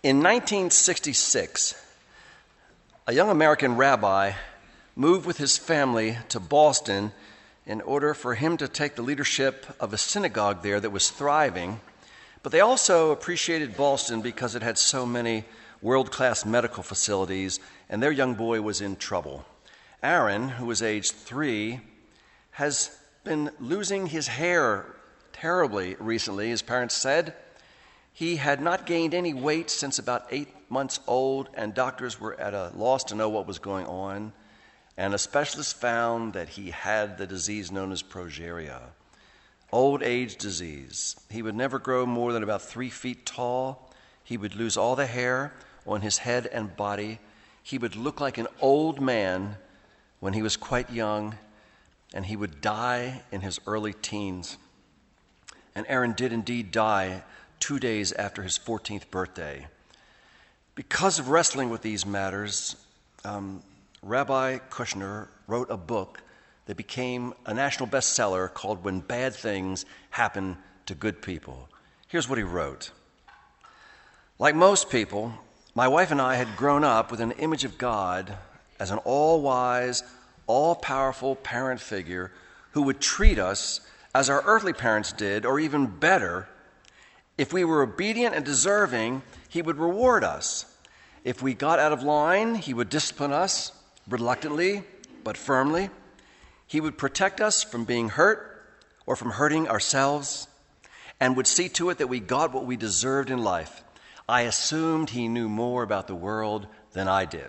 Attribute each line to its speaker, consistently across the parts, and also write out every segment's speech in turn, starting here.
Speaker 1: In 1966, a young American rabbi moved with his family to Boston in order for him to take the leadership of a synagogue there that was thriving. But they also appreciated Boston because it had so many world-class medical facilities, and their young boy was in trouble. Aaron, who was age 3, has been losing his hair terribly recently, his parents said. He had not gained any weight since about 8 months old, and doctors were at a loss to know what was going on. And a specialist found that he had the disease known as progeria, old age disease. He would never grow more than about 3 feet tall. He would lose all the hair on his head and body. He would look like an old man when he was quite young, and he would die in his early teens. And Aaron did indeed die 2 days after his 14th birthday. Because of wrestling with these matters, Rabbi Kushner wrote a book that became a national bestseller called When Bad Things Happen to Good People. Here's what he wrote. Like most people, my wife and I had grown up with an image of God as an all-wise, all-powerful parent figure who would treat us as our earthly parents did, or even better. If we were obedient and deserving, he would reward us. If we got out of line, he would discipline us, reluctantly but firmly. He would protect us from being hurt or from hurting ourselves, and would see to it that we got what we deserved in life. I assumed he knew more about the world than I did.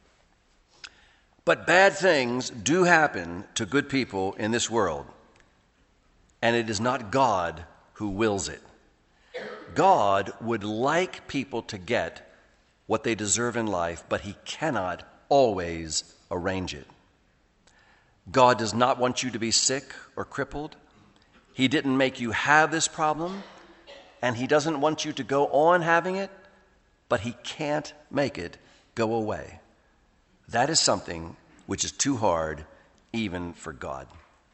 Speaker 1: But bad things do happen to good people in this world, and it is not God who wills it. God would like people to get what they deserve in life, but he cannot always arrange it. God does not want you to be sick or crippled. He didn't make you have this problem, and he doesn't want you to go on having it, but he can't make it go away. That is something which is too hard even for God.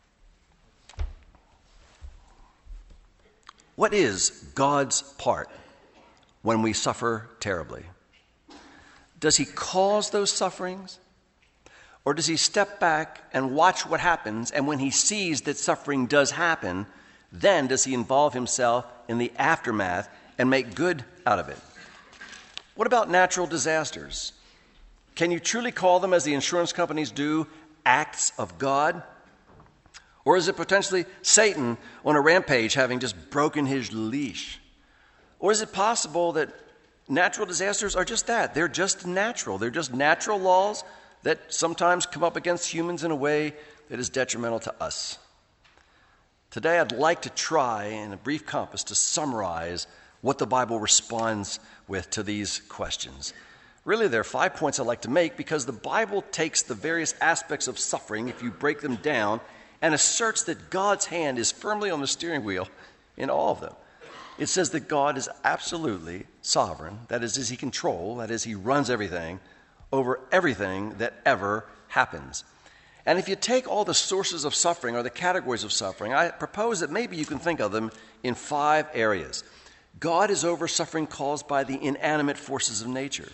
Speaker 1: What is God's part when we suffer terribly? Does he cause those sufferings? Or does he step back and watch what happens, and when he sees that suffering does happen, then does he involve himself in the aftermath and make good out of it? What about natural disasters? Can you truly call them, as the insurance companies do, acts of God? Or is it potentially Satan on a rampage having just broken his leash? Or is it possible that natural disasters are just that? They're just natural. They're just natural laws that sometimes come up against humans in a way that is detrimental to us. Today I'd like to try, in a brief compass, to summarize what the Bible responds with to these questions. Really, there are 5 points I'd like to make, because the Bible takes the various aspects of suffering, if you break them down, and asserts that God's hand is firmly on the steering wheel in all of them. It says that God is absolutely sovereign, that is he control, that is, he runs everything, over everything that ever happens. And if you take all the sources of suffering, or the categories of suffering, I propose that maybe you can think of them in 5 areas. God is over suffering caused by the inanimate forces of nature.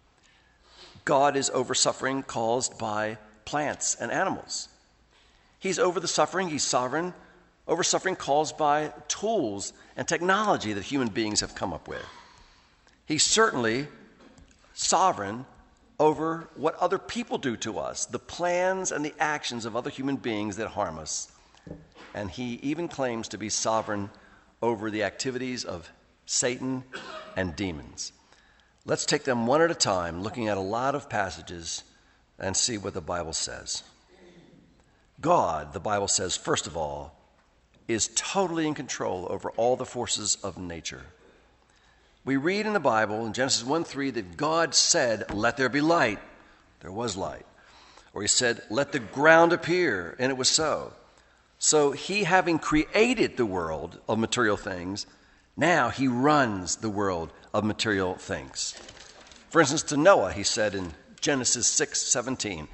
Speaker 1: God is over suffering caused by plants and animals. He's over the suffering, he's sovereign, over suffering caused by tools and technology that human beings have come up with. He's certainly sovereign over what other people do to us, the plans and the actions of other human beings that harm us. And he even claims to be sovereign over the activities of Satan and demons. Let's take them one at a time, looking at a lot of passages, and see what the Bible says. God, the Bible says, first of all, is totally in control over all the forces of nature. We read in the Bible, in Genesis 1:3, that God said, "Let there be light." There was light. Or he said, "Let the ground appear," and it was so. So he, having created the world of material things, now he runs the world of material things. For instance, to Noah, he said in Genesis 6:17,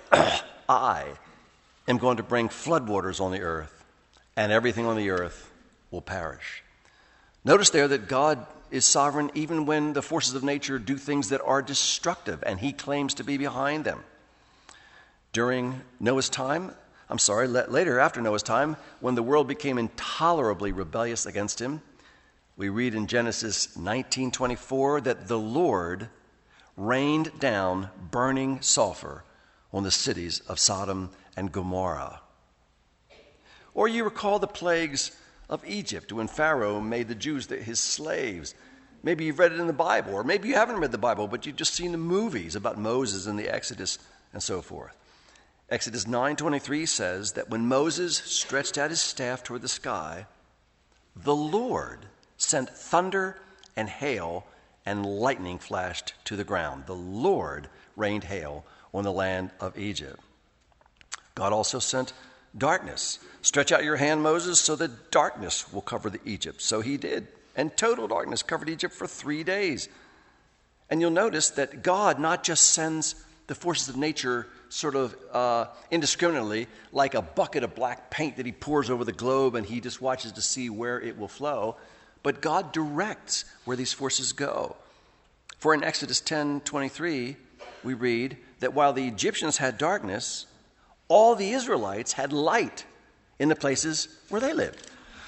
Speaker 1: "I am going to bring floodwaters on the earth, and everything on the earth will perish." Notice there that God is sovereign even when the forces of nature do things that are destructive, and he claims to be behind them. During Noah's time, later after Noah's time, when the world became intolerably rebellious against him, we read in Genesis 19:24 that the Lord rained down burning sulfur on the cities of Sodom and Gomorrah. Or you recall the plagues of Egypt when Pharaoh made the Jews his slaves. Maybe you've read it in the Bible, or maybe you haven't read the Bible, but you've just seen the movies about Moses and the Exodus and so forth. Exodus 9:23 says that when Moses stretched out his staff toward the sky, the Lord sent thunder and hail, and lightning flashed to the ground. The Lord rained hail on the land of Egypt. God also sent darkness. Stretch out your hand, Moses, so that darkness will cover the Egypt. So he did, and total darkness covered Egypt for 3 days. And you'll notice that God not just sends the forces of nature sort of indiscriminately, like a bucket of black paint that he pours over the globe and he just watches to see where it will flow, but God directs where these forces go. For in Exodus 10:23, we read that while the Egyptians had darkness, all the Israelites had light in the places where they lived.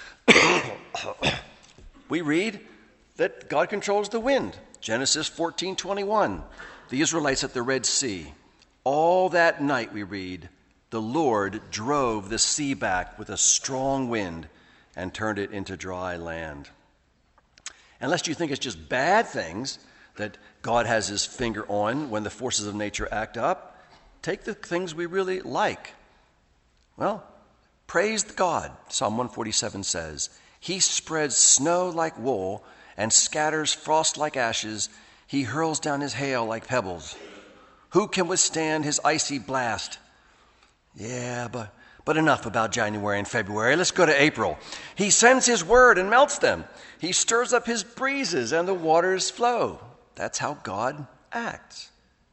Speaker 1: We read that God controls the wind. Genesis 14:21, the Israelites at the Red Sea. All that night, we read, the Lord drove the sea back with a strong wind and turned it into dry land. Unless you think it's just bad things that God has his finger on when the forces of nature act up, take the things we really like. Well, praise God, Psalm 147 says. He spreads snow like wool and scatters frost like ashes. He hurls down his hail like pebbles. Who can withstand his icy blast? Yeah, but enough about January and February. Let's go to April. He sends his word and melts them. He stirs up his breezes and the waters flow. That's how God acts.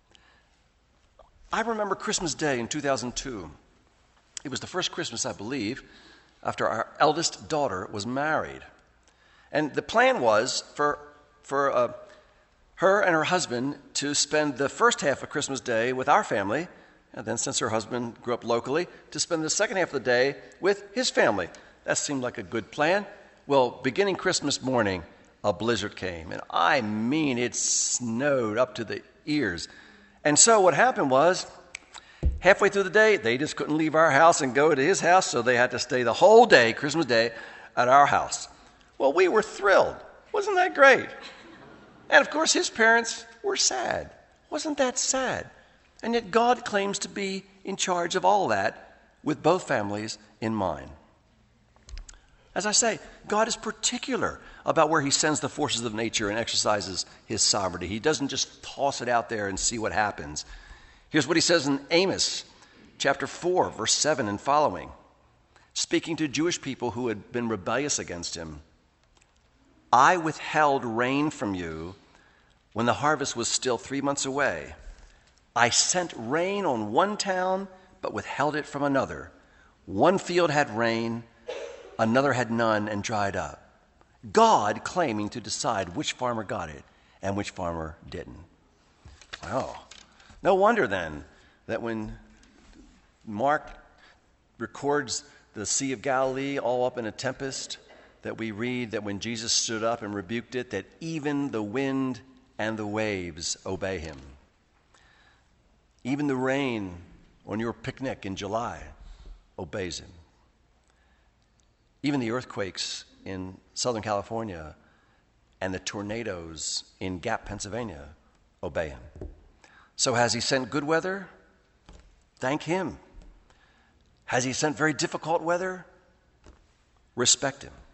Speaker 1: I remember Christmas Day in 2002. It was the first Christmas, I believe, after our eldest daughter was married. And the plan was for her and her husband to spend the first half of Christmas Day with our family, and then, since her husband grew up locally, to spend the second half of the day with his family. That seemed like a good plan. Well, beginning Christmas morning, a blizzard came, and I mean it snowed up to the ears. And so what happened was, halfway through the day, they just couldn't leave our house and go to his house, so they had to stay the whole day, Christmas Day, at our house. Well, we were thrilled. Wasn't that great? And of course, his parents were sad. Wasn't that sad? And yet God claims to be in charge of all that with both families in mind. As I say, God is particular about where he sends the forces of nature and exercises his sovereignty. He doesn't just toss it out there and see what happens. Here's what he says in Amos chapter 4, verse 7 and following, speaking to Jewish people who had been rebellious against him. I withheld rain from you when the harvest was still 3 months away. I sent rain on one town, but withheld it from another. One field had rain, another had none and dried up. God claiming to decide which farmer got it and which farmer didn't. Wow. No wonder then that when Mark records the Sea of Galilee all up in a tempest, that we read that when Jesus stood up and rebuked it, that even the wind and the waves obey him. Even the rain on your picnic in July obeys him. Even the earthquakes in Southern California and the tornadoes in Gap, Pennsylvania obey him. So has he sent good weather? Thank him. Has he sent very difficult weather? Respect him.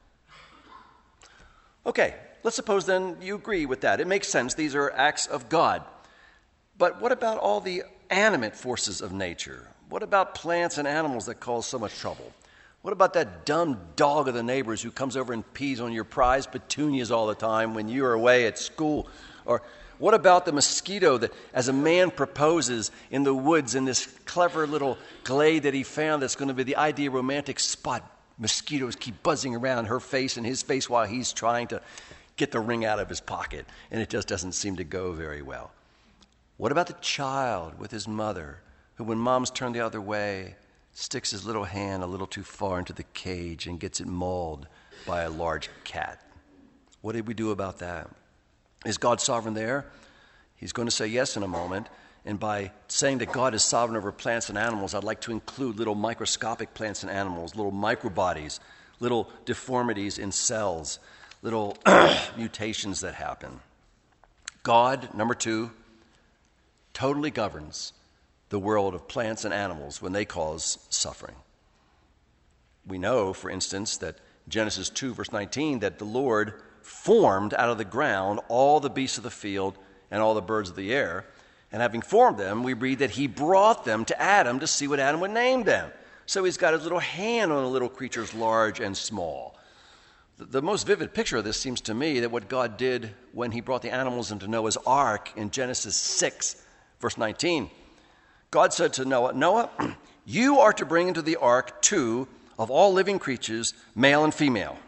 Speaker 1: Okay, let's suppose then you agree with that. It makes sense. These are acts of God. But what about all the animate forces of nature? What about plants and animals that cause so much trouble? What about that dumb dog of the neighbors who comes over and pees on your prized petunias all the time when you're away at school? Or what about the mosquito that, as a man proposes in the woods in this clever little glade that he found that's going to be the ideal romantic spot? Mosquitoes keep buzzing around her face and his face while he's trying to get the ring out of his pocket, and it just doesn't seem to go very well. What about the child with his mother, who when mom's turned the other way, sticks his little hand a little too far into the cage and gets it mauled by a large cat? What did we do about that? Is God sovereign there? He's going to say yes in a moment. And by saying that God is sovereign over plants and animals, I'd like to include little microscopic plants and animals, little microbodies, little deformities in cells, little mutations that happen. God, number two, totally governs the world of plants and animals when they cause suffering. We know, for instance, that Genesis 2, verse 19, that the Lord formed out of the ground all the beasts of the field and all the birds of the air. And having formed them, we read that he brought them to Adam to see what Adam would name them. So he's got his little hand on the little creatures, large and small. The most vivid picture of this seems to me that what God did when he brought the animals into Noah's ark in Genesis 6, verse 19. God said to Noah, Noah, you are to bring into the ark 2 of all living creatures, male and female.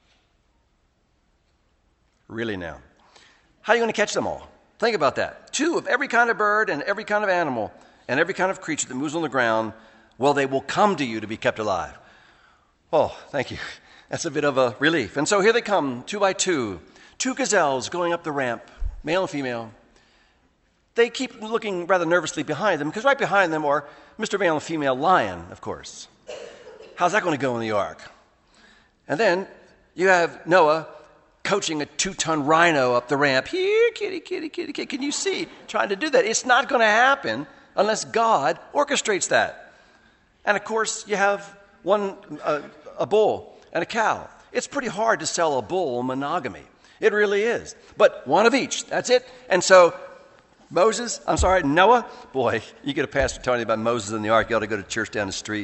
Speaker 1: Really now? How are you going to catch them all? Think about that. 2 of every kind of bird and every kind of animal and every kind of creature that moves on the ground, well, they will come to you to be kept alive. Oh, thank you. That's a bit of a relief. And so here they come, 2 by 2. 2 gazelles going up the ramp, male and female. They keep looking rather nervously behind them because right behind them are Mr. Male and Female Lion, of course. How's that going to go in the ark? And then you have Noah coaching a 2-ton rhino up the ramp. Here, kitty, kitty, kitty, kitty. Can you see? Trying to do that. It's not going to happen unless God orchestrates that. And of course, you have a bull and a cow. It's pretty hard to sell a bull monogamy. It really is. But one of each. That's it. And so Noah. Boy, you get a pastor telling you about Moses in the ark. You ought to go to church down the street.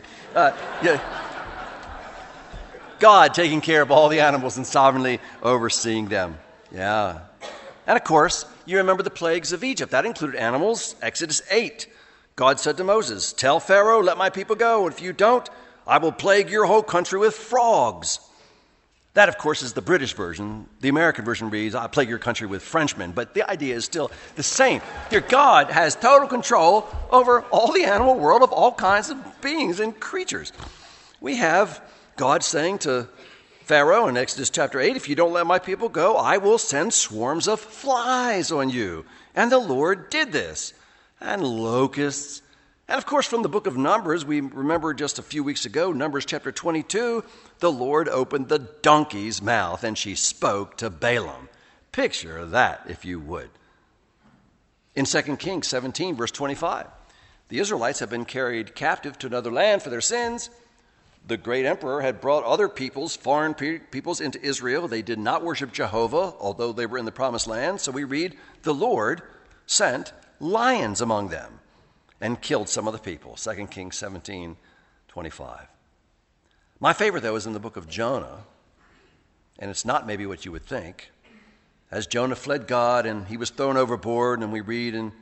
Speaker 1: God taking care of all the animals and sovereignly overseeing them. Yeah. And of course, you remember the plagues of Egypt. That included animals. Exodus 8. God said to Moses, tell Pharaoh, let my people go. And if you don't, I will plague your whole country with frogs. That, of course, is the British version. The American version reads, I'll plague your country with Frenchmen. But the idea is still the same. Dear God has total control over all the animal world of all kinds of beings and creatures. We have God saying to Pharaoh in Exodus chapter 8, if you don't let my people go, I will send swarms of flies on you. And the Lord did this. And locusts. And of course, from the book of Numbers, we remember just a few weeks ago, Numbers chapter 22, the Lord opened the donkey's mouth and she spoke to Balaam. Picture that, if you would. In 2 Kings 17, verse 25, the Israelites have been carried captive to another land for their sins. The great emperor had brought other peoples, foreign peoples, into Israel. They did not worship Jehovah, although they were in the promised land. So we read, the Lord sent lions among them and killed some of the people. 2 Kings 17, 25. My favorite, though, is in the book of Jonah. And it's not maybe what you would think. As Jonah fled God and he was thrown overboard, and we read in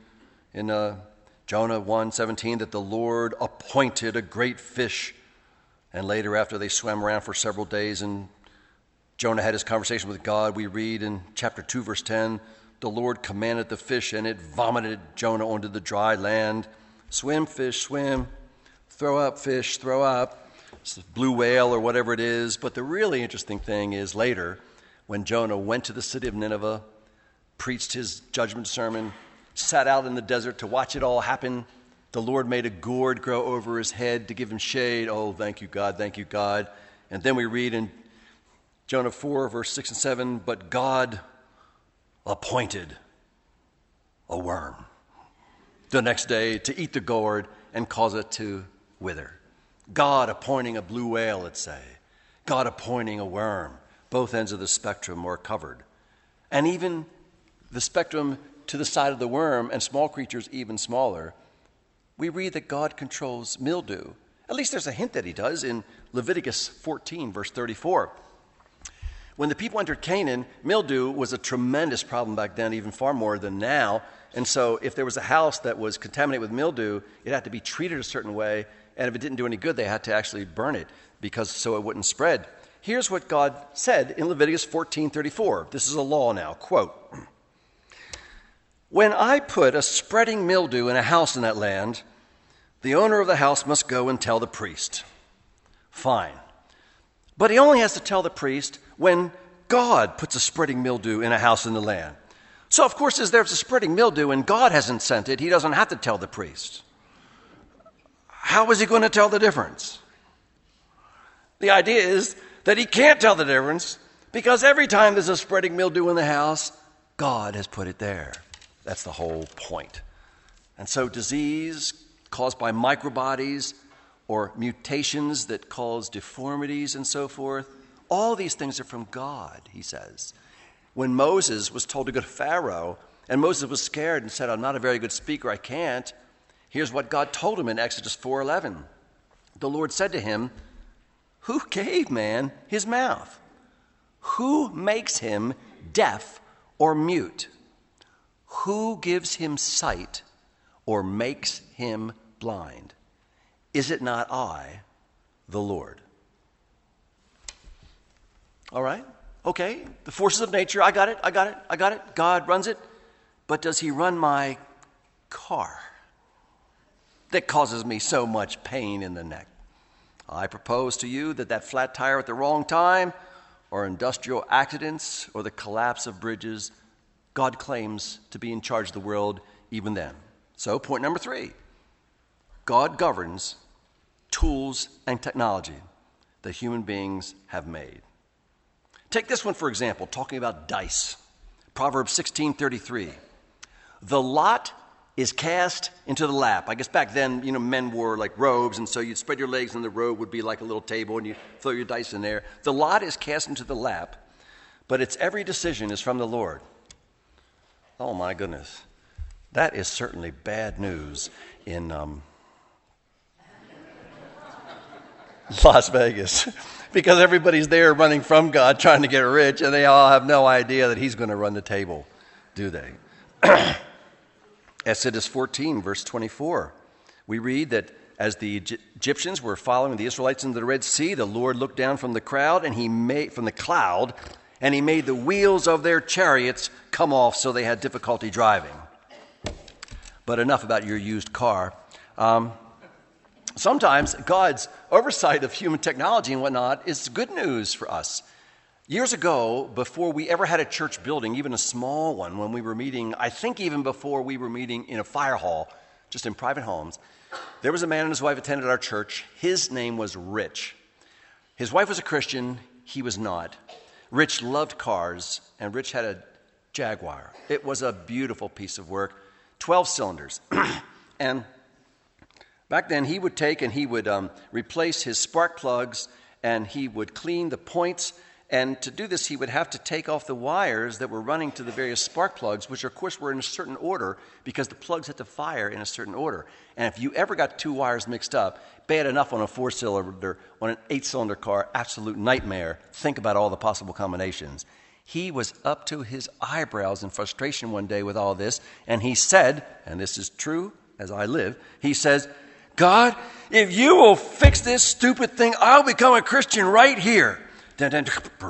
Speaker 1: Jonah 1:17 that the Lord appointed a great fish. And later, after they swam around for several days and Jonah had his conversation with God, we read in chapter 2, verse 10, the Lord commanded the fish and it vomited Jonah onto the dry land. Swim, fish, swim. Throw up, fish, throw up. It's the blue whale or whatever it is. But the really interesting thing is later, when Jonah went to the city of Nineveh, preached his judgment sermon, sat out in the desert to watch it all happen, the Lord made a gourd grow over his head to give him shade. Oh, thank you, God, thank you, God. And then we read in Jonah 4, verse 6 and 7, but God appointed a worm the next day to eat the gourd and cause it to wither. God appointing a blue whale, let's say. God appointing a worm. Both ends of the spectrum were covered. And even the spectrum to the side of the worm and small creatures even smaller, we read that God controls mildew. At least there's a hint that he does in Leviticus 14, verse 34. When the people entered Canaan, mildew was a tremendous problem back then, even far more than now. And so if there was a house that was contaminated with mildew, it had to be treated a certain way. And if it didn't do any good, they had to actually burn it so it wouldn't spread. Here's what God said in Leviticus 14:34. This is a law now, quote, "When I put a spreading mildew in a house in that land, the owner of the house must go and tell the priest." Fine. But he only has to tell the priest when God puts a spreading mildew in a house in the land. So, of course, as there's a spreading mildew and God hasn't sent it, he doesn't have to tell the priest. How is he going to tell the difference? The idea is that he can't tell the difference because every time there's a spreading mildew in the house, God has put it there. That's the whole point. And so disease caused by microbodies or mutations that cause deformities and so forth, all these things are from God, he says. When Moses was told to go to Pharaoh, and Moses was scared and said, "I'm not a very good speaker, I can't," here's what God told him in Exodus 4:11. The Lord said to him, "Who gave man his mouth? Who makes him deaf or mute? Who gives him sight or makes him blind? Is it not I, the Lord?" All right, okay, the forces of nature, I got it. God runs it, but does he run my car that causes me so much pain in the neck? I propose to you that flat tire at the wrong time, or industrial accidents, or the collapse of bridges, God claims to be in charge of the world even then. So, point number 3, God governs tools and technology that human beings have made. Take this one, for example, talking about dice. Proverbs 16:33. "The lot is cast into the lap." I guess back then, men wore like robes, and so you'd spread your legs and the robe would be like a little table, and you throw your dice in there. "The lot is cast into the lap, but its every decision is from the Lord." Oh my goodness. That is certainly bad news in Las Vegas, because everybody's there running from God trying to get rich, and they all have no idea that he's going to run the table, do they? Exodus 14, verse 24, we read that as the Egyptians were following the Israelites into the Red Sea, the Lord looked down from the cloud, and he made the wheels of their chariots come off, so they had difficulty driving. But enough about your used car. Sometimes God's oversight of human technology and whatnot is good news for us. Years ago, before we ever had a church building, even a small one, when we were meeting, I think even before we were meeting in a fire hall, just in private homes, there was a man and his wife attended our church. His name was Rich. His wife was a Christian. He was not. Rich loved cars, and Rich had a Jaguar. It was a beautiful piece of work, 12 cylinders. And back then, he would take and he would replace his spark plugs, and he would clean the points. And to do this, he would have to take off the wires that were running to the various spark plugs, which, of course, were in a certain order because the plugs had to fire in a certain order. And if you ever got 2 wires mixed up, bad enough on a 4-cylinder, on an 8-cylinder car, absolute nightmare. Think about all the possible combinations. He was up to his eyebrows in frustration one day with all this, and he said, and this is true as I live, he says, "God, if you will fix this stupid thing, I'll become a Christian right here." Then,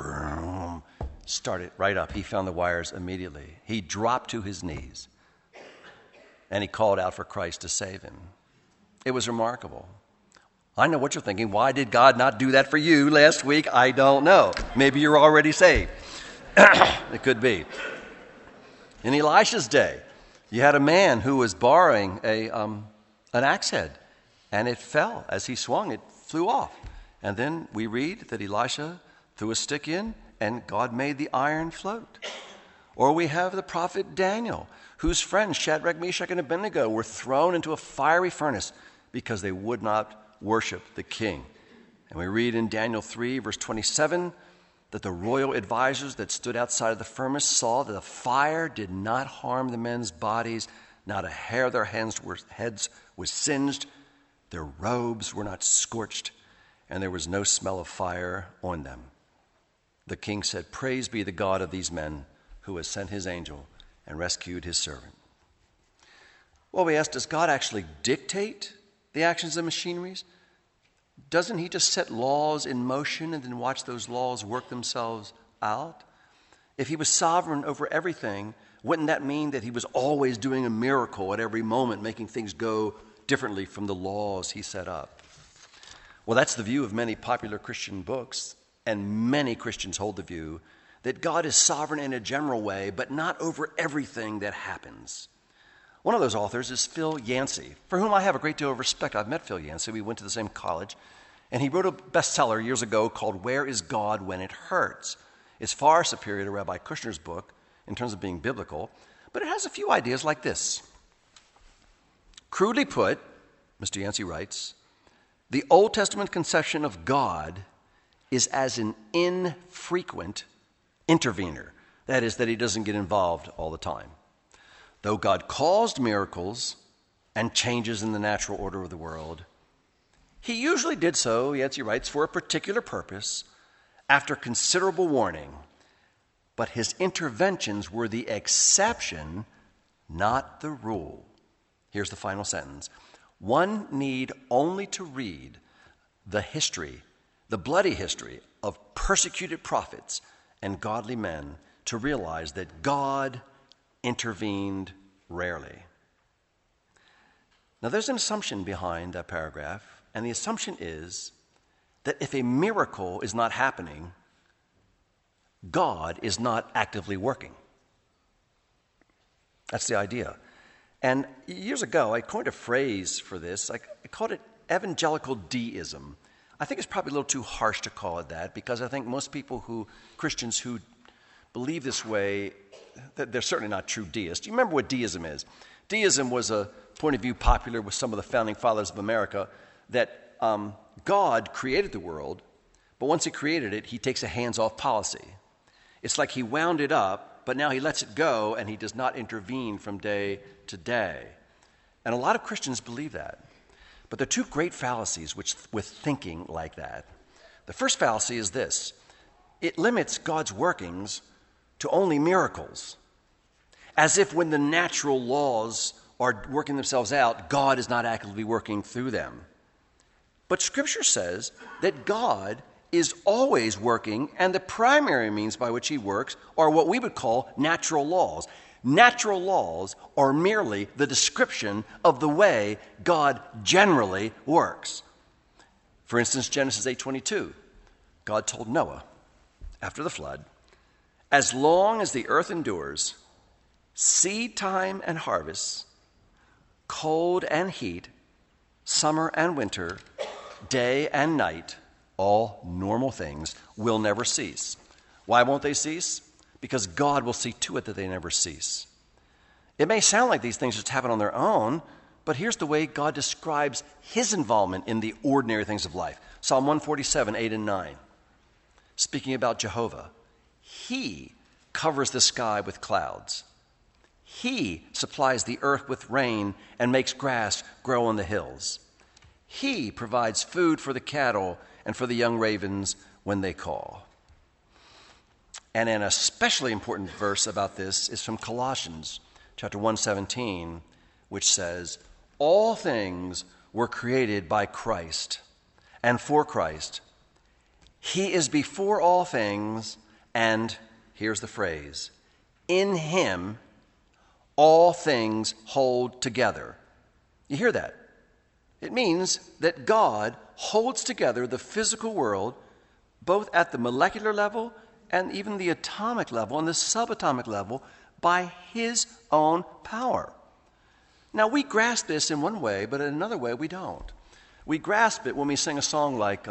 Speaker 1: start it right up. He found the wires immediately. He dropped to his knees, and he called out for Christ to save him. It was remarkable. I know what you're thinking. Why did God not do that for you last week? I don't know. Maybe you're already saved. It could be. In Elisha's day, you had a man who was borrowing an axe head, and it fell. As he swung, it flew off. And then we read that Elisha threw a stick in, and God made the iron float. Or we have the prophet Daniel, whose friends Shadrach, Meshach, and Abednego were thrown into a fiery furnace because they would not worship the king. And we read in Daniel 3, verse 27, that the royal advisors that stood outside of the furnace saw that the fire did not harm the men's bodies, not a hair of their heads was singed, their robes were not scorched, and there was no smell of fire on them. The king said, "Praise be the God of these men who has sent his angel and rescued his servant." Well, we asked, does God actually dictate the actions of machineries? Doesn't he just set laws in motion and then watch those laws work themselves out? If he was sovereign over everything, wouldn't that mean that he was always doing a miracle at every moment, making things go differently from the laws he set up? Well, that's the view of many popular Christian books, and many Christians hold the view that God is sovereign in a general way, but not over everything that happens. One of those authors is Phil Yancey, for whom I have a great deal of respect. I've met Phil Yancey. We went to the same college. And he wrote a bestseller years ago called Where is God When It Hurts? It's far superior to Rabbi Kushner's book in terms of being biblical, but it has a few ideas like this. Crudely put, Mr. Yancey writes, the Old Testament conception of God is as an infrequent intervener. That is, that he doesn't get involved all the time. Though God caused miracles and changes in the natural order of the world, he usually did so, Yancey writes, for a particular purpose after considerable warning. But his interventions were the exception, not the rule. Here's the final sentence. One need only to read the history, the bloody history of persecuted prophets and godly men to realize that God intervened rarely. Now, there's an assumption behind that paragraph, and the assumption is that if a miracle is not happening, God is not actively working. That's the idea. And years ago, I coined a phrase for this. I called it evangelical deism. I think it's probably a little too harsh to call it that, because I think most Christians who believe this way, that they're certainly not true deists. You remember what deism is? Deism was a point of view popular with some of the founding fathers of America, that God created the world, but once he created it, he takes a hands-off policy. It's like he wound it up, but now he lets it go, and he does not intervene from day to day. And a lot of Christians believe that. But there are two great fallacies with thinking like that. The first fallacy is this. It limits God's workings to only miracles, as if when the natural laws are working themselves out, God is not actively working through them. But Scripture says that God is always working, and the primary means by which he works are what we would call natural laws. Natural laws are merely the description of the way God generally works. For instance, Genesis 8:22, God told Noah after the flood, as long as the earth endures, seed time and harvest, cold and heat, summer and winter, day and night, all normal things, will never cease. Why won't they cease? Because God will see to it that they never cease. It may sound like these things just happen on their own, but here's the way God describes his involvement in the ordinary things of life. Psalm 147, 8 and 9. Speaking about Jehovah, he covers the sky with clouds. He supplies the earth with rain and makes grass grow on the hills. He provides food for the cattle and for the young ravens when they call. And an especially important verse about this is from Colossians chapter 1:17, which says, all things were created by Christ and for Christ. He is before all things, and here's the phrase, in him all things hold together. You hear that? It means that God holds together the physical world, both at the molecular level and even the atomic level and the subatomic level, by his own power. Now, we grasp this in one way, but in another way we don't. We grasp it when we sing a song like,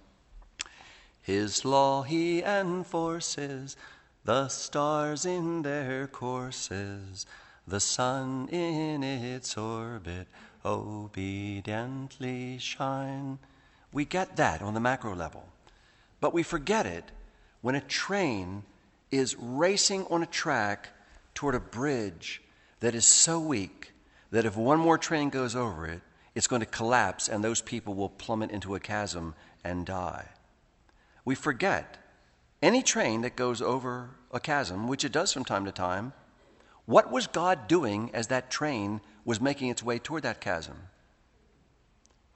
Speaker 1: his law he enforces, the stars in their courses, the sun in its orbit obediently shine. We get that on the macro level, but we forget it when a train is racing on a track toward a bridge that is so weak that if one more train goes over it, it's going to collapse and those people will plummet into a chasm and die. We forget any train that goes over a chasm, which it does from time to time, what was God doing as that train was making its way toward that chasm?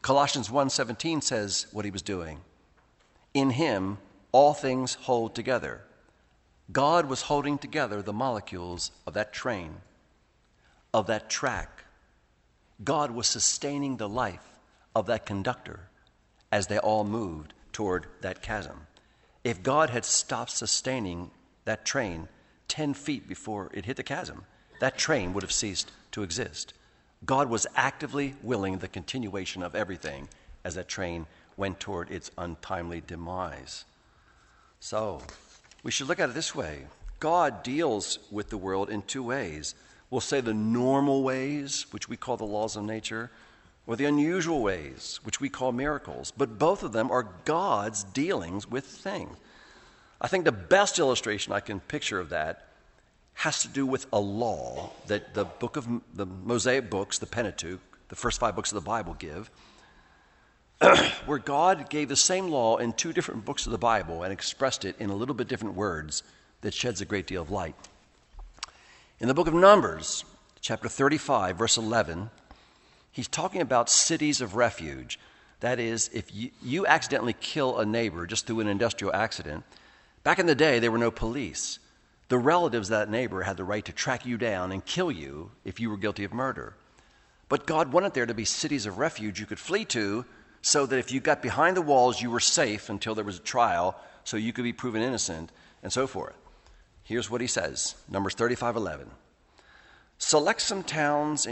Speaker 1: Colossians 1:17 says what he was doing. In him, all things hold together. God was holding together the molecules of that train, of that track. God was sustaining the life of that conductor as they all moved toward that chasm. If God had stopped sustaining that train 10 feet before it hit the chasm, that train would have ceased to exist. God was actively willing the continuation of everything as that train went toward its untimely demise. So, we should look at it this way. God deals with the world in two ways. We'll say the normal ways, which we call the laws of nature, or the unusual ways, which we call miracles. But both of them are God's dealings with things. I think the best illustration I can picture of that has to do with a law that the Mosaic books, the Pentateuch, the first 5 books of the Bible give, where God gave the same law in 2 different books of the Bible and expressed it in a little bit different words that sheds a great deal of light. In the book of Numbers, chapter 35, verse 11, he's talking about cities of refuge. That is, if you accidentally kill a neighbor just through an industrial accident, back in the day there were no police. The relatives of that neighbor had the right to track you down and kill you if you were guilty of murder. But God wanted there to be cities of refuge you could flee to, so that if you got behind the walls, you were safe until there was a trial, so you could be proven innocent, and so forth. Here's what he says, Numbers 35:11. Select some towns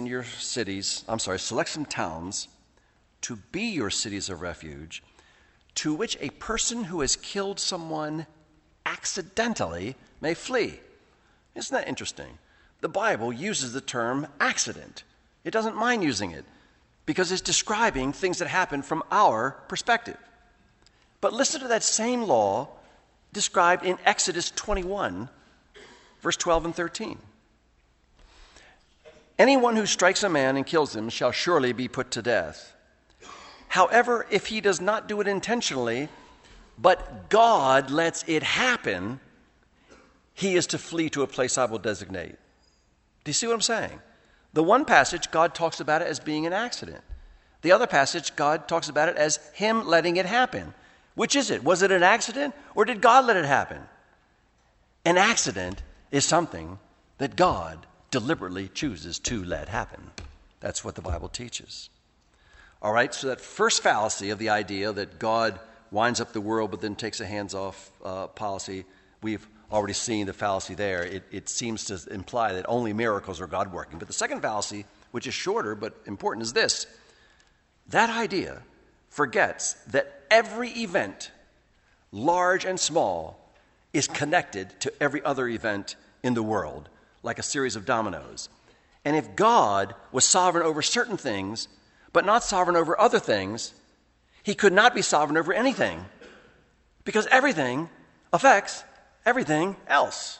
Speaker 1: to be your cities of refuge, to which a person who has killed someone accidentally may flee. Isn't that interesting? The Bible uses the term accident. It doesn't mind using it, because it's describing things that happen from our perspective. But listen to that same law described in Exodus 21, verse 12 and 13. Anyone who strikes a man and kills him shall surely be put to death. However, if he does not do it intentionally, but God lets it happen, he is to flee to a place I will designate. Do you see what I'm saying? The one passage, God talks about it as being an accident. The other passage, God talks about it as him letting it happen. Which is it? Was it an accident, or did God let it happen? An accident is something that God deliberately chooses to let happen. That's what the Bible teaches. All right, so that first fallacy of the idea that God winds up the world but then takes a hands-off policy, we've already seen the fallacy there. It seems to imply that only miracles are God working. But the second fallacy, which is shorter but important, is this. That idea forgets that every event, large and small, is connected to every other event in the world, like a series of dominoes. And if God was sovereign over certain things, but not sovereign over other things, he could not be sovereign over anything, because everything affects everything else.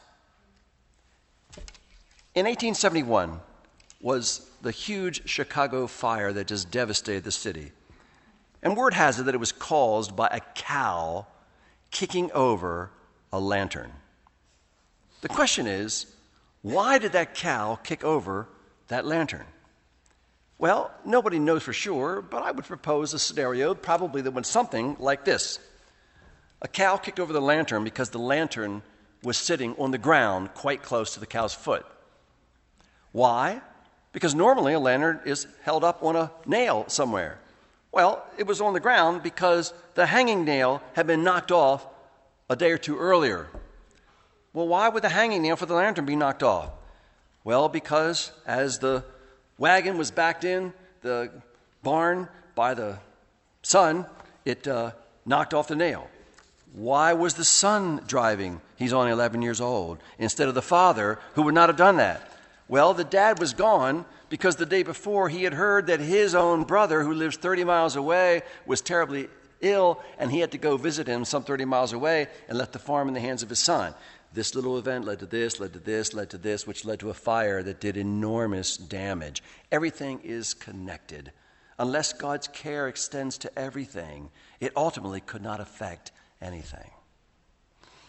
Speaker 1: In 1871 was the huge Chicago fire that just devastated the city. And word has it that it was caused by a cow kicking over a lantern. The question is, why did that cow kick over that lantern? Well, nobody knows for sure, but I would propose a scenario probably that went something like this. A cow kicked over the lantern because the lantern was sitting on the ground quite close to the cow's foot. Why? Because normally a lantern is held up on a nail somewhere. Well, it was on the ground because the hanging nail had been knocked off a day or two earlier. Well, why would the hanging nail for the lantern be knocked off? Well, because as the wagon was backed in the barn by the son, it knocked off the nail. Why was the son driving? He's only 11 years old, instead of the father, who would not have done that. Well, the dad was gone because the day before he had heard that his own brother, who lives 30 miles away, was terribly ill, and he had to go visit him some 30 miles away and left the farm in the hands of his son. This little event led to this, led to this, led to this, which led to a fire that did enormous damage. Everything is connected. Unless God's care extends to everything, it ultimately could not affect anything.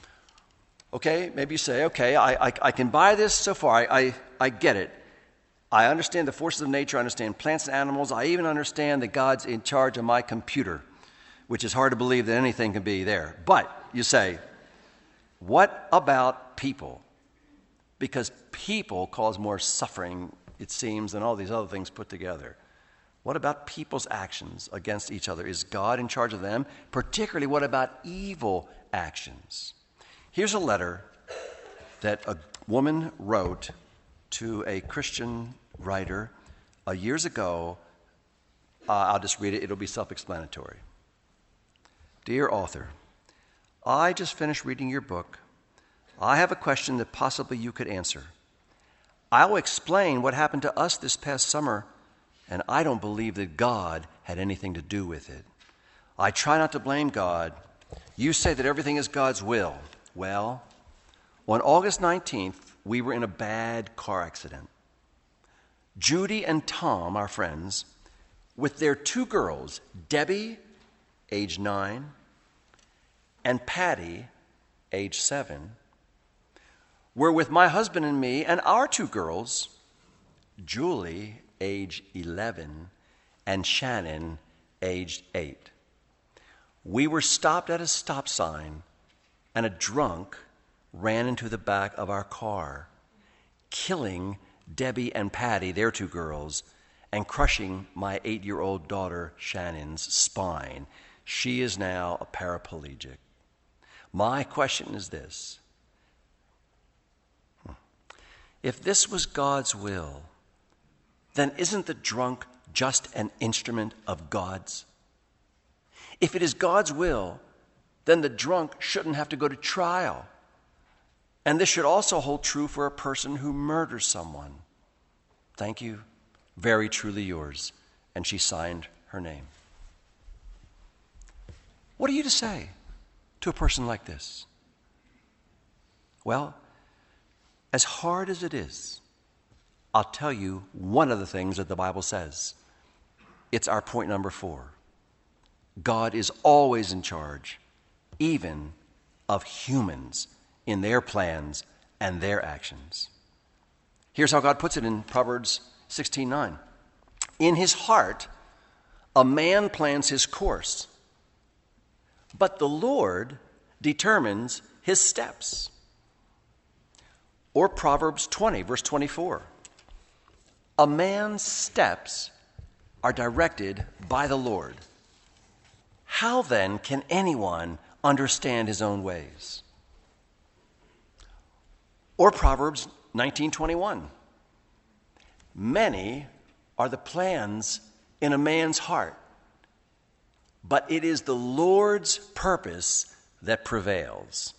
Speaker 1: Okay, maybe you say, okay, I can buy this so far. I get it. I understand the forces of nature. I understand plants and animals. I even understand that God's in charge of my computer, which is hard to believe that anything can be there. But you say, what about people? Because people cause more suffering, it seems, than all these other things put together. What about people's actions against each other? Is God in charge of them? Particularly, what about evil actions? Here's a letter that a woman wrote to a Christian writer years ago. I'll just read it. It'll be self-explanatory. Dear author, I just finished reading your book. I have a question that possibly you could answer. I will explain what happened to us this past summer, and I don't believe that God had anything to do with it. I try not to blame God. You say that everything is God's will. Well, on August 19th, we were in a bad car accident. Judy and Tom, our friends, with their 2 girls, Debbie, age 9, and Patty, age 7, were with my husband and me and our 2 girls, Julie, age 11, and Shannon, aged 8. We were stopped at a stop sign, and a drunk ran into the back of our car, killing Debbie and Patty, their 2 girls, and crushing my 8-year-old daughter Shannon's spine. She is now a paraplegic. My question is this. If this was God's will, then isn't the drunk just an instrument of God's? If it is God's will, then the drunk shouldn't have to go to trial. And this should also hold true for a person who murders someone. Thank you. Very truly yours. And she signed her name. What are you to say to a person like this? Well, as hard as it is, I'll tell you one of the things that the Bible says. It's our point number 4. God is always in charge, even of humans in their plans and their actions. Here's how God puts it in Proverbs 16:9. In his heart, a man plans his course, but the Lord determines his steps. Or Proverbs 20, verse 24. A man's steps are directed by the Lord. How then can anyone understand his own ways? Or Proverbs 19:21. Many are the plans in a man's heart, but it is the Lord's purpose that prevails.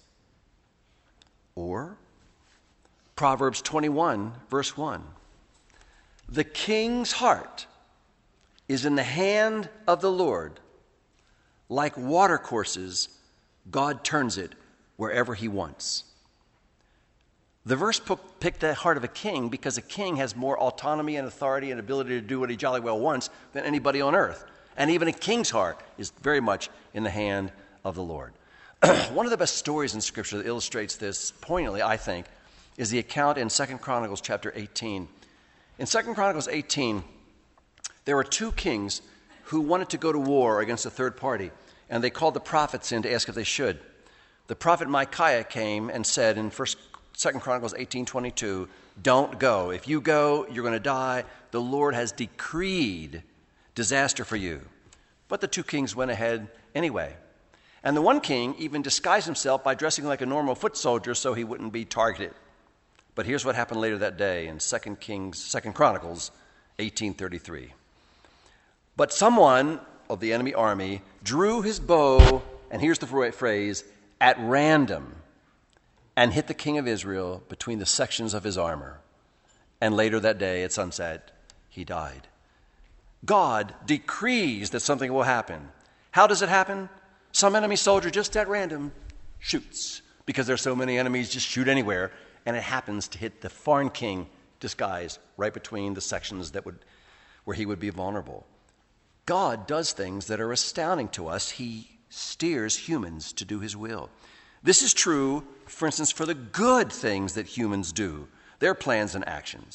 Speaker 1: Or Proverbs 21, verse 1. The king's heart is in the hand of the Lord. Like watercourses, God turns it wherever he wants. The verse picked the heart of a king because a king has more autonomy and authority and ability to do what he jolly well wants than anybody on earth. And even a king's heart is very much in the hand of the Lord. One of the best stories in Scripture that illustrates this poignantly, I think, is the account in 2 Chronicles chapter 18. In 2 Chronicles 18, there were 2 kings who wanted to go to war against a third party, and they called the prophets in to ask if they should. The prophet Micaiah came and said in 2 Chronicles 18:22, don't go. If you go, you're going to die. The Lord has decreed disaster for you. But the 2 kings went ahead anyway. And the one king even disguised himself by dressing like a normal foot soldier so he wouldn't be targeted. But here's what happened later that day in 2 Chronicles 18:33. But someone of the enemy army drew his bow, and here's the phrase, at random, and hit the king of Israel between the sections of his armor. And later that day at sunset, he died. God decrees that something will happen. How does it happen? Some enemy soldier just at random shoots. Because there's so many enemies, just shoot anywhere. And it happens to hit the foreign king disguised right between the sections where he would be vulnerable. God does things that are astounding to us. He steers humans to do his will. This is true, for instance, for the good things that humans do, their plans and actions.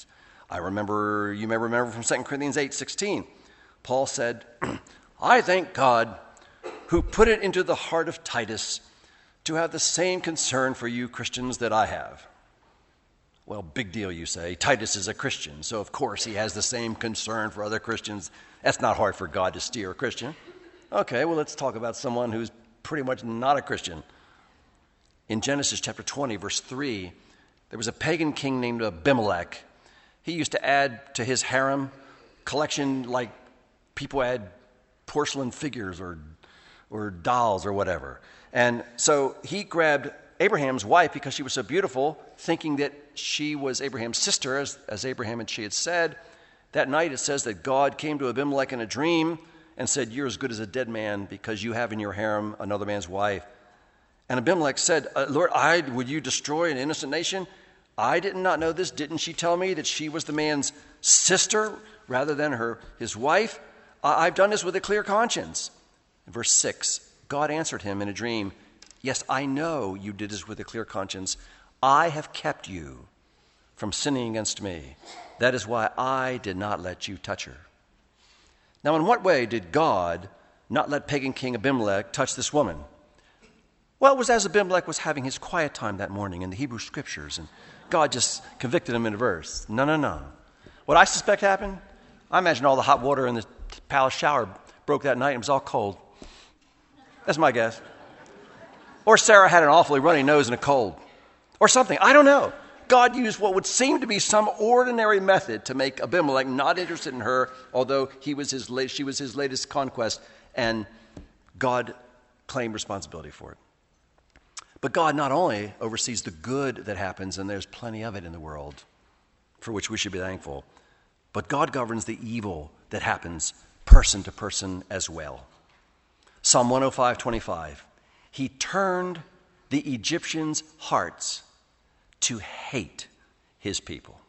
Speaker 1: You may remember from 2 Corinthians 8:16. Paul said, I thank God who put it into the heart of Titus to have the same concern for you Christians that I have. Well, big deal, you say. Titus is a Christian, so of course he has the same concern for other Christians. That's not hard for God to steer a Christian. Okay, well, let's talk about someone who's pretty much not a Christian. In Genesis chapter 20, verse 3, there was a pagan king named Abimelech. He used to add to his harem collection like people add porcelain figures or dolls or whatever. And so he grabbed Abraham's wife because she was so beautiful, thinking that she was Abraham's sister, as Abraham and she had said. That night it says that God came to Abimelech in a dream and said, you're as good as a dead man because you have in your harem another man's wife. And Abimelech said, Lord, would you destroy an innocent nation? I did not know this. Didn't she tell me that she was the man's sister rather than his wife? I've done this with a clear conscience. In verse 6, God answered him in a dream, yes, I know you did this with a clear conscience. I have kept you from sinning against me. That is why I did not let you touch her. Now, in what way did God not let pagan king Abimelech touch this woman? Well, it was as Abimelech was having his quiet time that morning in the Hebrew Scriptures, and God just convicted him in a verse. No. What I suspect happened, I imagine all the hot water in the palace shower broke that night and it was all cold. That's my guess. Or Sarah had an awfully runny nose and a cold. Or something. I don't know. God used what would seem to be some ordinary method to make Abimelech not interested in her, although she was his latest conquest, and God claimed responsibility for it. But God not only oversees the good that happens, and there's plenty of it in the world, for which we should be thankful, but God governs the evil that happens person to person as well. Psalm 105:25. He turned the Egyptians' hearts to hate his people.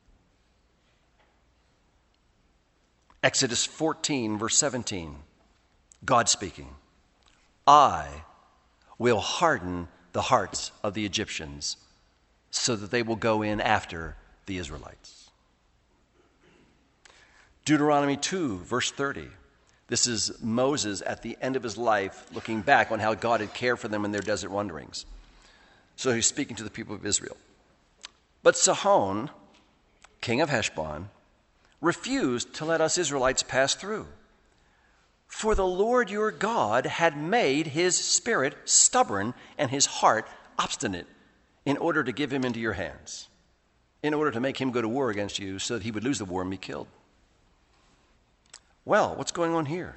Speaker 1: Exodus 14, verse 17. God speaking. I will harden the hearts of the Egyptians so that they will go in after the Israelites. Deuteronomy 2, verse 30. This is Moses at the end of his life looking back on how God had cared for them in their desert wanderings. So he's speaking to the people of Israel. But Sihon, king of Heshbon, refused to let us Israelites pass through. For the Lord your God had made his spirit stubborn and his heart obstinate in order to give him into your hands, in order to make him go to war against you so that he would lose the war and be killed. Well, what's going on here?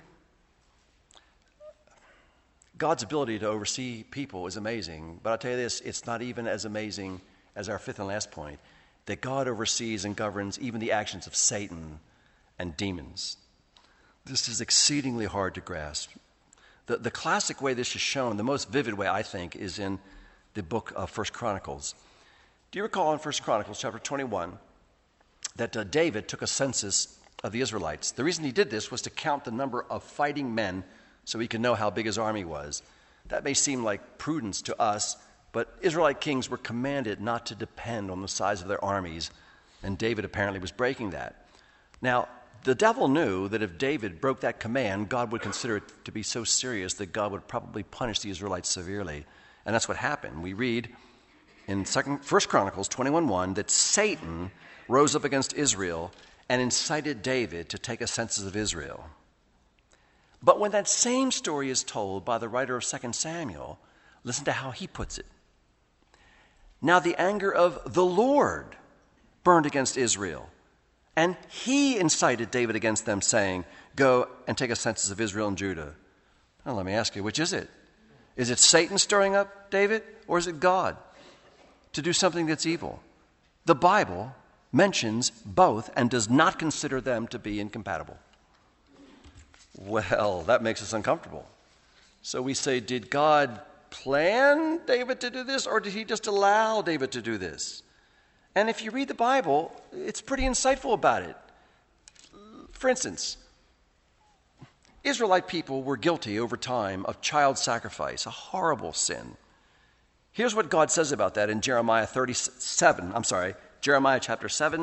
Speaker 1: God's ability to oversee people is amazing, but I'll tell you this, it's not even as amazing as our fifth and last point, that God oversees and governs even the actions of Satan and demons. This is exceedingly hard to grasp. The classic way this is shown, the most vivid way, I think, is in the book of 1 Chronicles. Do you recall in 1 Chronicles chapter 21 that David took a census of the Israelites? The reason he did this was to count the number of fighting men so he could know how big his army was. That may seem like prudence to us, but Israelite kings were commanded not to depend on the size of their armies, and David apparently was breaking that. Now, the devil knew that if David broke that command, God would consider it to be so serious that God would probably punish the Israelites severely. And that's what happened. We read in 1 Chronicles 21:1 that Satan rose up against Israel and incited David to take a census of Israel. But when that same story is told by the writer of 2 Samuel, listen to how he puts it. Now the anger of the Lord burned against Israel, and he incited David against them, saying, go and take a census of Israel and Judah. Now let me ask you, which is it? Is it Satan stirring up David, or is it God to do something that's evil? The Bible mentions both and does not consider them to be incompatible. Well, that makes us uncomfortable. So we say, did God plan David to do this, or did he just allow David to do this? And if you read the Bible, it's pretty insightful about it. For instance, Israelite people were guilty over time of child sacrifice, a horrible sin. Here's what God says about that in Jeremiah chapter 7,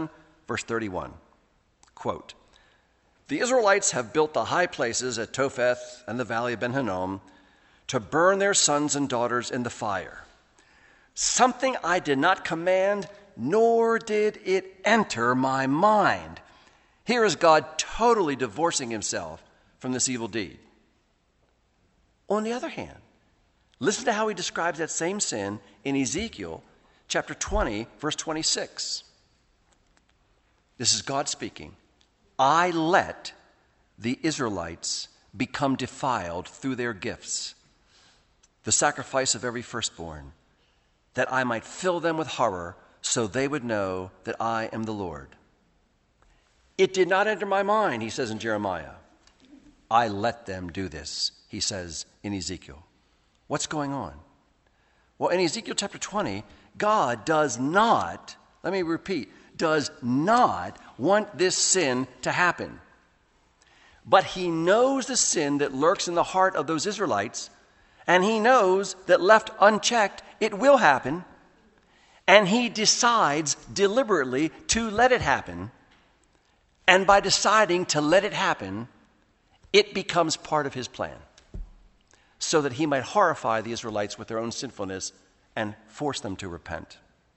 Speaker 1: verse 31. Quote, "The Israelites have built the high places at Topheth and the valley of Ben Hinnom to burn their sons and daughters in the fire. Something I did not command, nor did it enter my mind." Here is God totally divorcing himself from this evil deed. On the other hand, listen to how he describes that same sin in Ezekiel chapter 20, verse 26. This is God speaking. "I let the Israelites become defiled through their gifts, the sacrifice of every firstborn, that I might fill them with horror, so they would know that I am the Lord. It did not enter my mind," he says in Jeremiah. "I let them do this," he says in Ezekiel. What's going on? Well, in Ezekiel chapter 20, God does not, let me repeat, does not want this sin to happen. But he knows the sin that lurks in the heart of those Israelites, and he knows that left unchecked, it will happen, and he decides deliberately to let it happen. And by deciding to let it happen, it becomes part of his plan, so that he might horrify the Israelites with their own sinfulness and force them to repent.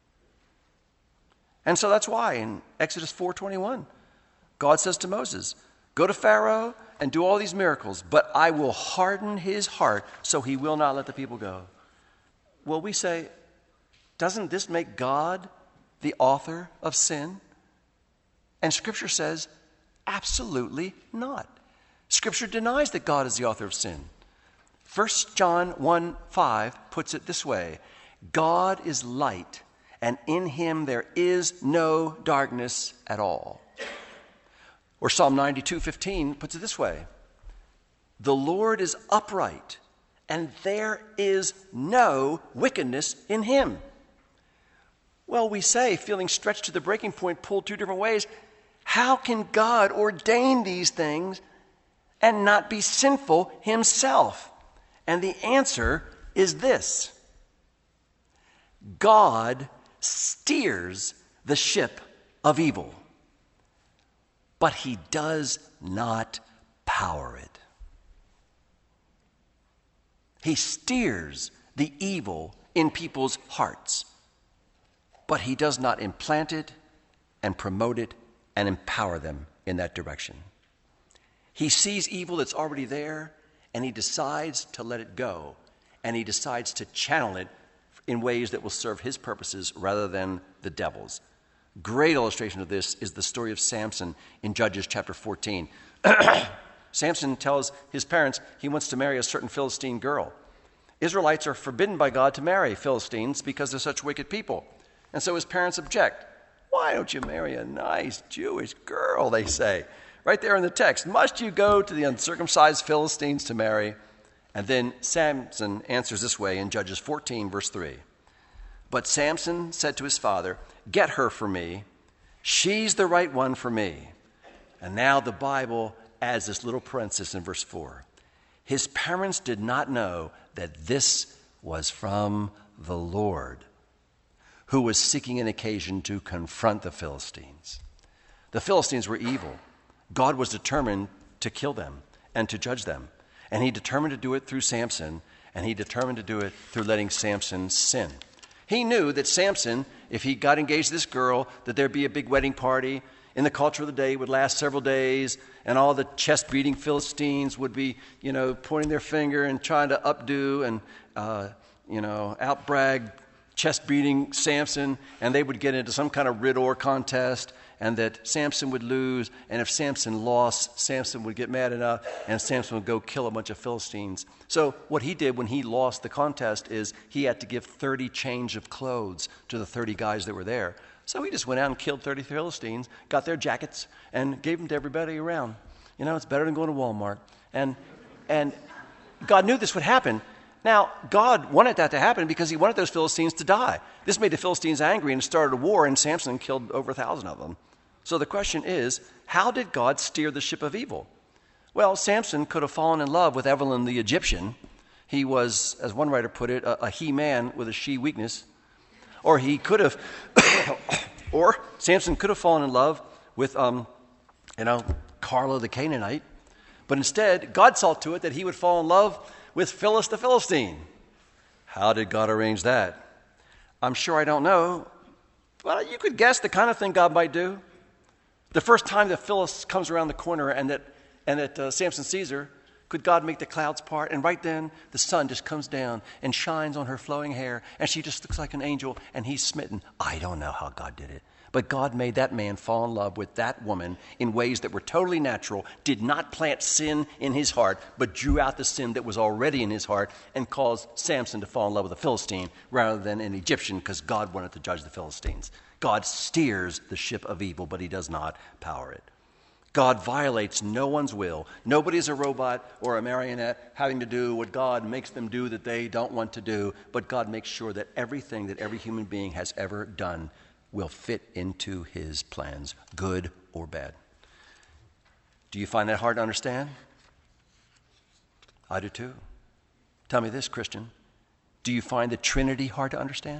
Speaker 1: And so that's why in Exodus 4:21, God says to Moses, "Go to Pharaoh and do all these miracles, but I will harden his heart so he will not let the people go." Well, we say, doesn't this make God the author of sin? And Scripture says, absolutely not. Scripture denies that God is the author of sin. 1 John 1:5 puts it this way: "God is light, and in him there is no darkness at all." Or Psalm 92:15 puts it this way: "The Lord is upright, and there is no wickedness in him." Well, we say, feeling stretched to the breaking point, pulled two different ways, how can God ordain these things and not be sinful himself? And the answer is this: God steers the ship of evil, but he does not power it. He steers the evil in people's hearts, but he does not implant it and promote it and empower them in that direction. He sees evil that's already there, and he decides to let it go, and he decides to channel it in ways that will serve his purposes rather than the devil's. Great illustration of this is the story of Samson in Judges chapter 14. Samson tells his parents he wants to marry a certain Philistine girl. Israelites are forbidden by God to marry Philistines because they're such wicked people. And so his parents object. "Why don't you marry a nice Jewish girl?" they say. Right there in the text. "Must you go to the uncircumcised Philistines to marry?" And then Samson answers this way in Judges 14, verse 3. "But Samson said to his father, 'Get her for me. She's the right one for me.'" And now the Bible adds this little parenthesis in verse 4. "His parents did not know that this was from the Lord, who was seeking an occasion to confront the Philistines." The Philistines were evil. God was determined to kill them and to judge them. And he determined to do it through Samson, and he determined to do it through letting Samson sin. He knew that Samson, if he got engaged to this girl, that there'd be a big wedding party. In the culture of the day, it would last several days, and all the chest-beating Philistines would be, pointing their finger and trying to updo and, outbrag chest-beating Samson, and they would get into some kind of rid-or contest, and that Samson would lose, and if Samson lost, Samson would get mad enough, and Samson would go kill a bunch of Philistines. So what he did when he lost the contest is he had to give 30 change of clothes to the 30 guys that were there. So he just went out and killed 30 Philistines, got their jackets, and gave them to everybody around. It's better than going to Walmart. And God knew this would happen. Now, God wanted that to happen because he wanted those Philistines to die. This made the Philistines angry and started a war, and Samson killed over 1,000 of them. So the question is, how did God steer the ship of evil? Well, Samson could have fallen in love with Evelyn the Egyptian. He was, as one writer put it, a he-man with a she weakness. Or he could have Or Samson could have fallen in love with, Carla the Canaanite. But instead, God saw to it that he would fall in love with Phyllis the Philistine. How did God arrange that? I'm sure I don't know. But you could guess the kind of thing God might do. The first time that Phyllis comes around the corner and that Samson sees her, could God make the clouds part? And right then, the sun just comes down and shines on her flowing hair, and she just looks like an angel, and he's smitten. I don't know how God did it. But God made that man fall in love with that woman in ways that were totally natural, did not plant sin in his heart, but drew out the sin that was already in his heart and caused Samson to fall in love with a Philistine rather than an Egyptian, because God wanted to judge the Philistines. God steers the ship of evil, but he does not power it. God violates no one's will. Nobody's a robot or a marionette having to do what God makes them do that they don't want to do, but God makes sure that everything that every human being has ever done will fit into his plans, good or bad. Do you find that hard to understand? I do too. Tell me this, Christian. Do you find the Trinity hard to understand?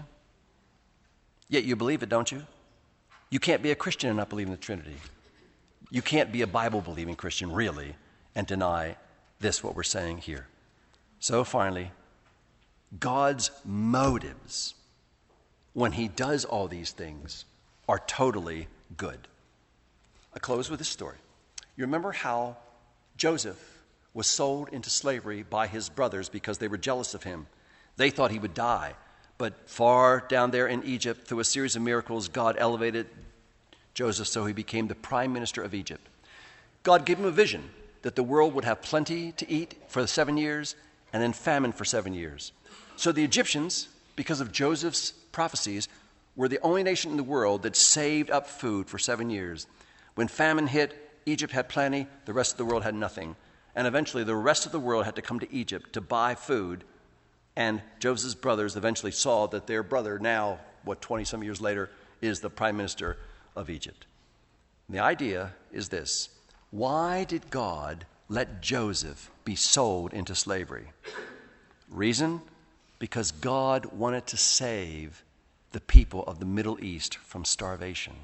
Speaker 1: Yet you believe it, don't you? You can't be a Christian and not believe in the Trinity. You can't be a Bible-believing Christian, really, and deny this, what we're saying here. So finally, God's motives when he does all these things are totally good. I close with this story. You remember how Joseph was sold into slavery by his brothers because they were jealous of him. They thought he would die. But far down there in Egypt, through a series of miracles, God elevated Joseph so he became the prime minister of Egypt. God gave him a vision that the world would have plenty to eat for 7 years and then famine for 7 years. So the Egyptians, because of Joseph's prophecies, were the only nation in the world that saved up food for 7 years. When famine hit, Egypt had plenty, the rest of the world had nothing. And eventually the rest of the world had to come to Egypt to buy food. And Joseph's brothers eventually saw that their brother now, 20-some years later, is the prime minister of Egypt. And the idea is this. Why did God let Joseph be sold into slavery? Reason? Because God wanted to save the people of the Middle East from starvation.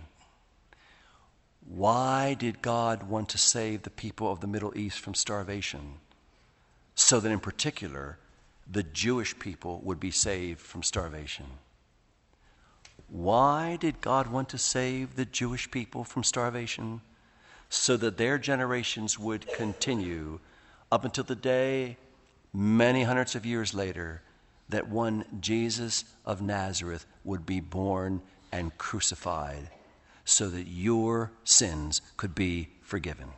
Speaker 1: Why did God want to save the people of the Middle East from starvation? So that in particular, the Jewish people would be saved from starvation. Why did God want to save the Jewish people from starvation? So that their generations would continue up until the day, many hundreds of years later, that one Jesus of Nazareth would be born and crucified so that your sins could be forgiven.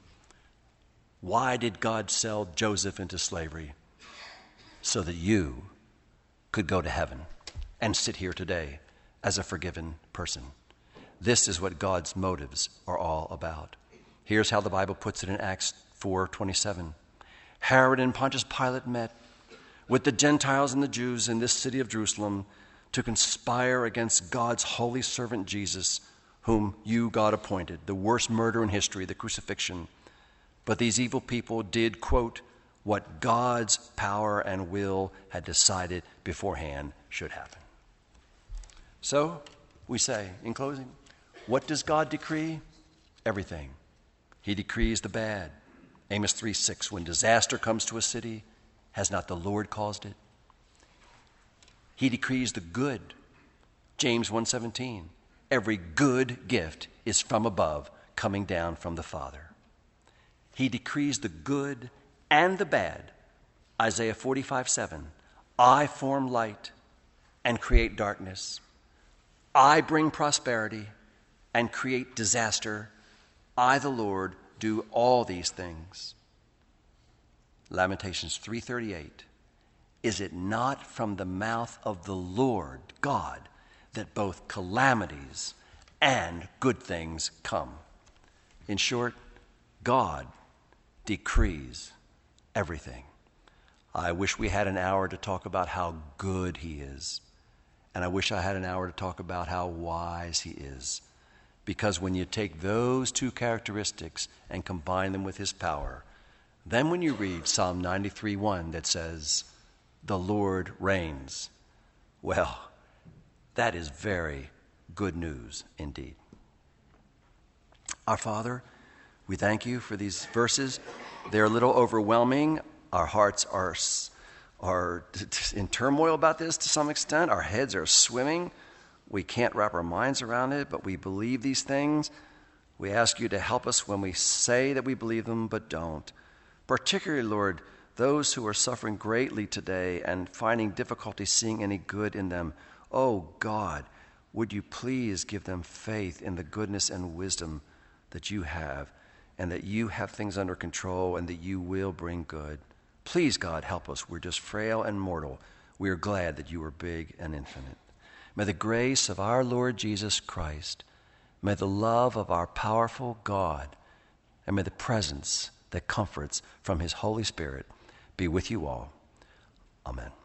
Speaker 1: Why did God sell Joseph into slavery? So that you could go to heaven and sit here today as a forgiven person. This is what God's motives are all about. Here's how the Bible puts it in Acts 4:27. Herod and Pontius Pilate met with the Gentiles and the Jews in this city of Jerusalem to conspire against God's holy servant Jesus, whom you, God, appointed, the worst murder in history, the crucifixion. But these evil people did, quote, what God's power and will had decided beforehand should happen. So, we say, in closing, what does God decree? Everything. He decrees the bad. Amos 3:6, when disaster comes to a city, has not the Lord caused it? He decrees the good. James 1:17, every good gift is from above, coming down from the Father. He decrees the good and the bad. Isaiah 45:7, I form light and create darkness. I bring prosperity and create disaster. I, the Lord, do all these things. Lamentations 3:38, is it not from the mouth of the Lord God that both calamities and good things come? In short, God decrees everything. I wish we had an hour to talk about how good he is. And I wish I had an hour to talk about how wise he is. Because when you take those two characteristics and combine them with his power, then when you read Psalm 93:1 that says, the Lord reigns, well, that is very, good news indeed. Our Father, we thank you for these verses. They're a little overwhelming. Our hearts are in turmoil about this to some extent. Our heads are swimming. We can't wrap our minds around it, but we believe these things. We ask you to help us when we say that we believe them but don't. Particularly, Lord, those who are suffering greatly today and finding difficulty seeing any good in them. Oh God, would you please give them faith in the goodness and wisdom that you have, and that you have things under control and that you will bring good. Please, God, help us. We're just frail and mortal. We are glad that you are big and infinite. May the grace of our Lord Jesus Christ, may the love of our powerful God, and may the presence that comforts from his Holy Spirit be with you all. Amen.